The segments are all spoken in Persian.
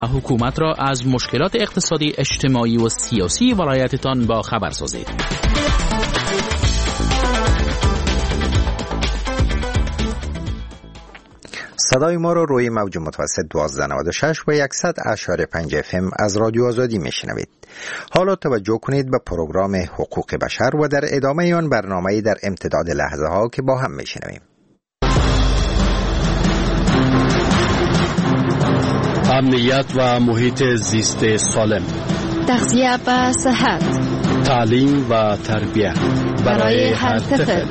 حکومت را از مشکلات اقتصادی، اجتماعی و سیاسی ولایتتان با خبر سازید. صدای ما رو روی موج متوسط 1296 و 100.5 FM از رادیو آزادی میشنوید. حالا توجه کنید به پروگرام حقوق بشر و در ادامه آن برنامه‌ای در امتداد لحظه ها که با هم میشنویم. امنیت و محیط زیست سالم، تغذیه و صحت، تعلیم و تربیت برای هر طفل.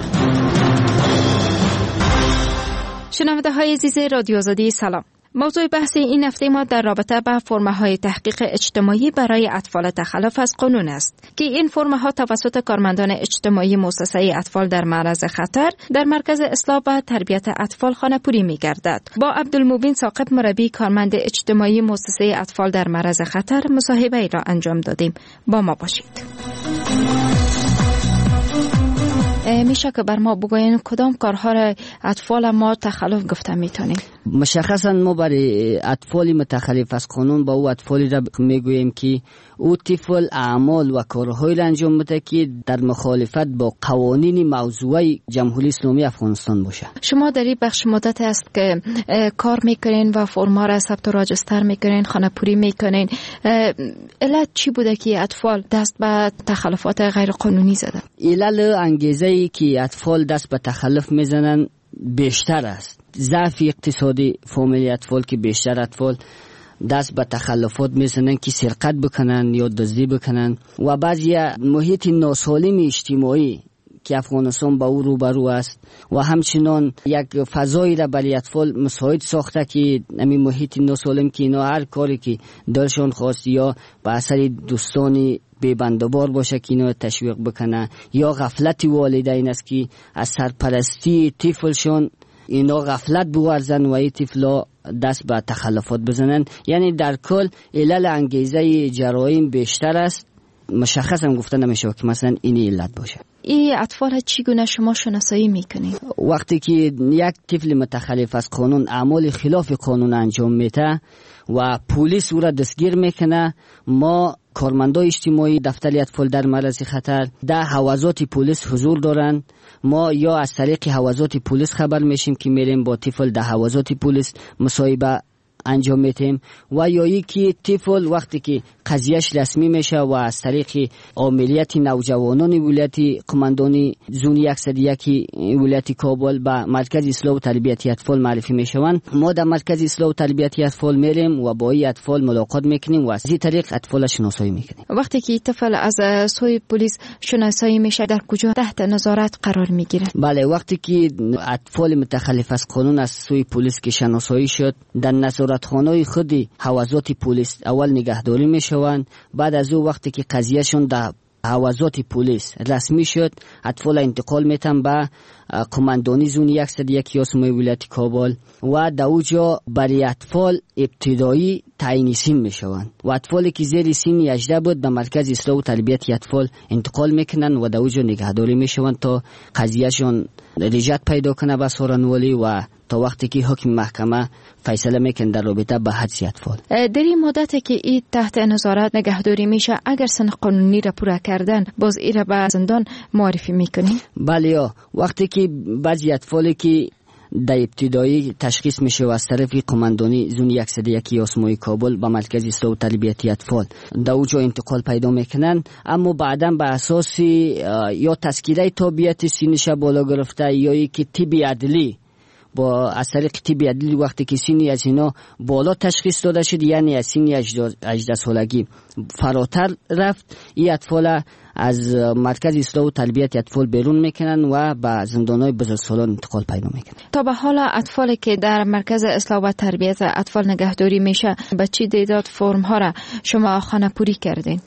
شنونده های عزیز رادیو آزادی سلام. موضوع بحث این هفته ما در رابطه با فرم‌های تحقیق اجتماعی برای اطفال تخلف از قانون است که این فرم‌ها توسط کارمندان اجتماعی مؤسسه اطفال در معرض خطر در مرکز اصلاح و تربیت اطفال خانه‌پوری می‌گردد. با عبدالمبین ثاقب مربی کارمند اجتماعی مؤسسه اطفال در معرض خطر مصاحبه ای را انجام دادیم. با ما باشید. میشه که بر ما بگوین کدام کارها را اطفال ما تخلف گفته میتونیم؟ مشخصا ما برای اطفال متخلف از قانون با او اطفالی را میگوییم که او طفل اعمال و کارهایی را انجام بده که در مخالفت با قوانین موضوعی جمهوری اسلامی افغانستان باشه. شما در این بخش مدت است که کار میکنین و فرما را ثبت و راجستر میکنین، خانه‌پوری میکنین. علت چی بوده که اطفال دست به تخلفات غیر قانونی زدن؟ علت انگیزه‌ای که اطفال دست به تخلف میزنن بیشتر است. ضعف اقتصادی فامیل اطفال که بیشتر اطفال دست به تخلفات میزنن که سرقت بکنن یا دزدی بکنن و بعضی محیط ناسالم اجتماعی که افغانستان با او روبرو است و همچنان یک فضایی را برای اطفال مساعد ساخته که همین محیط ناسالم که اینا هر کاری که دلشون خواست یا به اثر دوستانی بی‌بندوبار باشه که اینو تشویق بکنه یا غفلت والدین است که از سرپرستی طفلشون اینا غفلت بورزن و این طفلا دست به تخلفات بزنن. یعنی در کل علل انگیزه جرایم بیشتر است. مشخص هم گفته نمیشه که مثلا این علت باشه. این اطفال چگونه شما شناسایی میکنید؟ وقتی که یک طفل متخلف از قانون اعمال خلاف قانون انجام میده و پلیس او را دستگیر میکنه، ما کارمندای اجتماعی دفتر اطفال در معرض خطر در حوزات پلیس حضور دارند. ما یا از طریق حوزات پلیس خبر میشیم که میریم با طفل در حوزات پلیس مصاحبه انجام میتیم و یا یکی طفل وقتی که قضیهش رسمی میشه و از طریق عملیات نوجوانان ولایت قماندانی زون 101 ولایت کابل به مرکز اصلاح و تربیت اطفال معرفی میشوند، ما در مرکز اصلاح و تربیت اطفال میریم و با این اطفال ملاقات میکنیم و از این طریق اطفال شناسایی میکنیم. وقتی که طفل از سوی پلیس شناسایی میشه در کجا تحت نظارت قرار میگیره؟ بله، وقتی که اطفال متخلف از قانون از سوی پلیس که شناسایی شد در نظارتخانه خودی حوزات پلیس اول نگهداری میشوند. بعد از او وقتی که قضیهشون در حوزات پلیس رسمی شد اطفال انتقال میتن به قماندانی زون 101 یاسمای ولایت کابل و در اونجا برای اطفال ابتدایی تعیین سن میشوند و اطفالی که زیر سن 18 بود به مرکز اصلاح و تربیت اطفال انتقال میکنن و در اونجا نگهداری میشوند تا قضیهشون رجعت پیدا کنه به سارنوالی و تا وقتی که حکم محکمه فیصله میکنه در رابطه به حبس اطفال. در این مدتی که این تحت نظارت نگهداری میشه اگر سن قانونی را پورا کردن باز این را به زندان معرفی میکنی؟ بله، وقتی که بعضی اطفالی که در ابتدایی تشخیص میشه و از طرف قماندانی زون 101 یاسمای کابل به مرکز اصلاح و تربیت اطفال در اونجا انتقال پیدا میکنن، اما بعدا به اساس یا تذکیره تابعیت سینش بالا گرفته یا یکی طب عدلی با از طریق طب عدلی وقتی که سینی از اینا بالا تشخیص داده شد، یعنی از سینی 18 سالگی فراتر رفت، این اطفال از مرکز اصلاح و تربیت اطفال بیرون میکنن و به زندانهای بزرگسالان انتقال پیدا میکنن. تا به حال اطفالی که در مرکز اصلاح و تربیت اطفال نگهداری میشه به چی تعداد فرم ها را شما خانه‌پوری کردین؟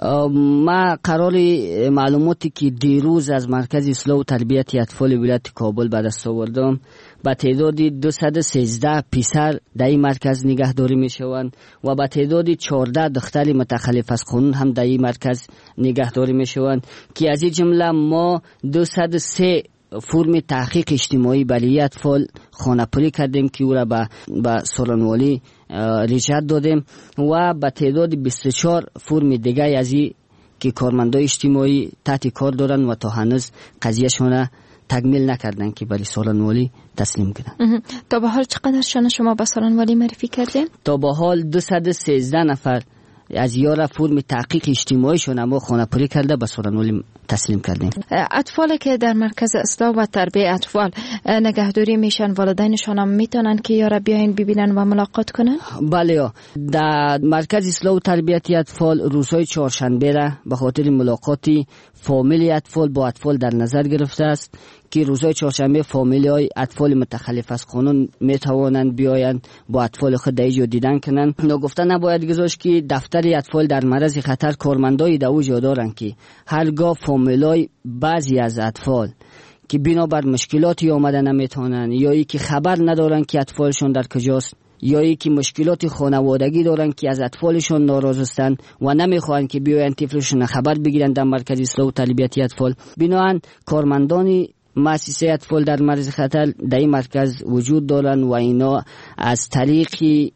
ما قرار معلوماتی که دیروز از مرکز اصلاح و تربیت اطفال ولایت کابل به دست آوردم به تعداد 213 پسر در این مرکز نگهداری می شوند و به تعداد 14 دختر متخلف از قانون هم در این مرکز نگهداری می شوند که از این جمله ما 203 فرم تحقیق اجتماعی برای اطفال خانه‌پری کردیم که او را به سالنوالی ریشت دادیم و به تعداد 24 فرم دیگه از این که کارمندای اجتماعی تحت کار دارن و تا هنوز قضیهشون تکمیل نکردن که برای سالنوالی تسلیم کنن. تا به حال چقدر شما به سالنوالی معرفی کردین؟ تا به حال 213 نفر از یارا فرم تحقیق اجتماعی شون اما خانه‌پری کرده به سالنوالی تسلیم کردیم. اطفالی که در مرکز اصلاح و تربیت اطفال نگهداری میشن، والدینشان هم میتونن که یارا بیاین ببینن و ملاقات کنن؟ بله، در مرکز اصلاح و تربیت اطفال روزهای چهارشنبه را به خاطر ملاقاتی فامیل اطفال با اطفال در نظر گرفته است که روزهای چهارشنبه فامیل‌های اطفال متخلف از قانون میتوانند بیایند با اطفال خود دیجو دیدن کنند. نگفته نباید گذاشت که دفتر اطفال در معرض خطر کارمندای دوجا دارند که هرگاه فامیل‌های بعضی از اطفال که بنابر مشکلاتی آمده نمیتونن یا ای که خبر ندارن که اطفالشون در کجاست یا ای که مشکلات خانوادگی دارن که از اطفالشون ناراض هستند و نمیخوان که بیاین طفلشون خبر بگیرن در مرکز اصلاح و تربیت اطفال، بنابراین کارمندان مؤسسه اطفال در معرض خطر در این مرکز وجود دارن و اینا از طریق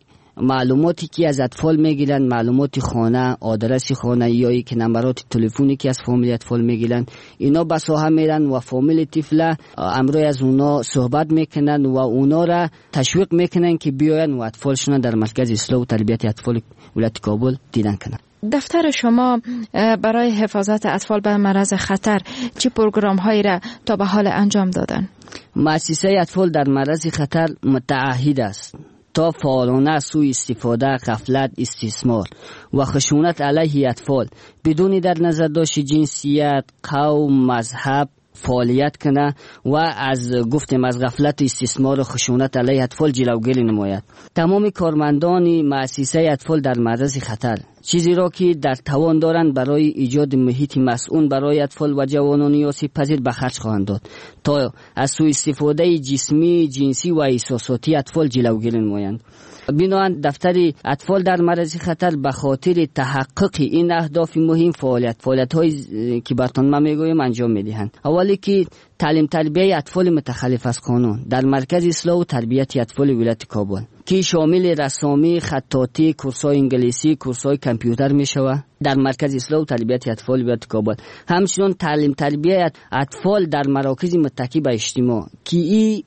معلوماتی که از اطفال میگیرن، معلومات خانه، آدرس خانه یا ای که نمبرات تلفنی که از فامیل اطفال میگیرن، اینا به ساحه میرن و فامیل طفل امروز از اونا صحبت میکنن و اونا را تشویق میکنن که بیاین و اطفالشون در مرکز اصلاح و تربیت اطفال ولایت کابل دیدن کنن. دفتر شما برای حفاظت اطفال به معرض خطر چه پروگرام هایی را تا به حال انجام دادن؟ مؤسسه اطفال در معرض خطر متعهد است تا فعالانه سوء استفاده، غفلت، استثمار و خشونت علیه اطفال بدون در نظر داشت جنسیت، قوم، مذهب فعالیت کنه و از غفلت، استثمار و خشونت علیه اطفال جلوگیری نماید. تمام کارمندان مؤسسه اطفال در معرض خطر چیزی را که در توان دارند برای ایجاد محیط مسئول برای اطفال و جوانان آسیب پذیر به خرج خواهند داد تا از سوء استفاده جسمی، جنسی و احساساتی اطفال جلوگیری نمایند. بنابراین دفتر اطفال در معرض خطر به خاطر تحقق این اهداف مهم فعالیت‌هایی که براتون ما میگویم انجام میدهند. اولی که تعلیم تربیت اطفال متخلف از قانون در مرکز اصلاح و تربیت اطفال ولایت کابل که شامل رسامی، خطاطی، کورس‌های انگلیسی، کورس‌های کامپیوتر میشود در مرکز اصلاح و تربیت اطفال ولایت کابل. همچنین تعلیم تربیت اطفال در مراکز متکی به اجتماع که این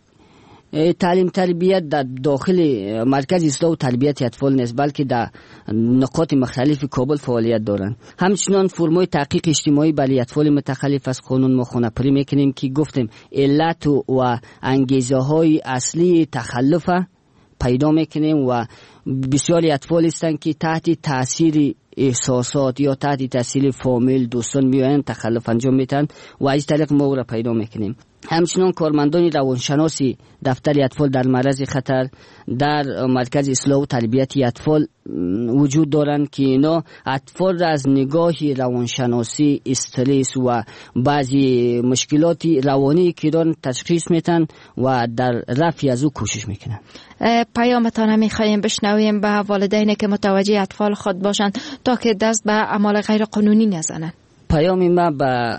تعلیم تربیت در داخل مرکز اصلاح و تربیت اطفال نیست بلکه در نقاط مختلف کابل فعالیت دارند. همچنین فرمای تحقیق اجتماعی برای اطفال متخلف از قانون ما خانه‌پری میکنیم که گفتیم علت و انگیزه های اصلی تخلف پیدا میکنیم و بسیاری اطفال هستند که تحت تاثیر احساسات یا تحت تاثیر فامیل، دوستان میآیند تخلف انجام میدن و از طریق ما او را پیدا میکنیم. همچنین کارمندان روانشناسی دفتر اطفال در معرض خطر در مرکز اصلاح و تربیت اطفال وجود دارند که اینا اطفال را از نگاه روانشناسی، استرس و بعضی مشکلات روانی که دارن تشخیص میدن و در رفع از او کوشش میکنن. پیامتان میخوایم بشنویم به والدینی که متوجه اطفال خود باشند تا که دست به اعمال غیر قانونی نزنند. پیام ما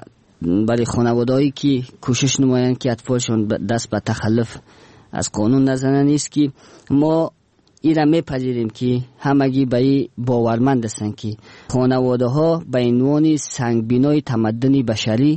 برای خانواده‌ای که کوشش نمایند که اطفالشون دست به تخلف از قانون نزنن است که ما ایرا میپذیریم که همگی به این باورمند هستند که خانواده ها به عنوان سنگبینای تمدن بشری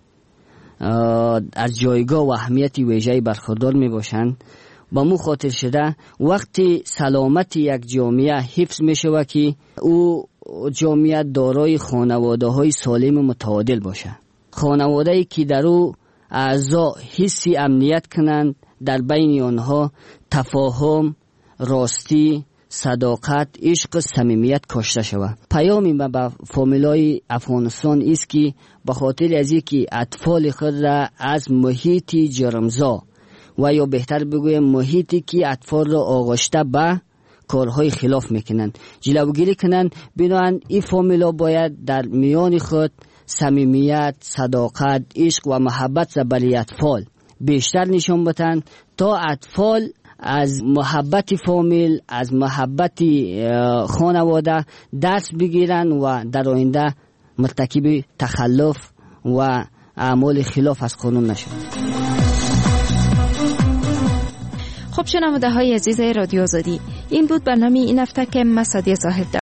از جایگاه و اهمیت ویژه‌ای برخوردار میباشند. با مو خاطر شده وقتی سلامت یک جامعه حفظ میشود که او جامعه دارای خانواده های سالم و متعادل باشه. خانواده‌ای که در او اعضا حسی امنیت کنند، در بین آنها تفاهم، راستی، صداقت، عشق، صمیمیت کاشته شود. پیامی ما به فامیلای افغانستان است که به خاطر از اینکه اطفال خود را از محیط جرمزا و یا بهتر بگویم محیطی که اطفال را آغشته به کارهای خلاف میکنند جلوگیری کنند، بنابراین این فامیلا باید در میان خود صمیمیت، صداقت، عشق و محبت برای اطفال بیشتر نشان بدن تا اطفال از محبت فامیل، از محبت خانواده درس بگیرن و در آینده مرتکب تخلف و اعمال خلاف از قانون نشوند. خب شنونده های عزیز رادیو آزادی، این بود برنامه این هفته که من سادیه زاهد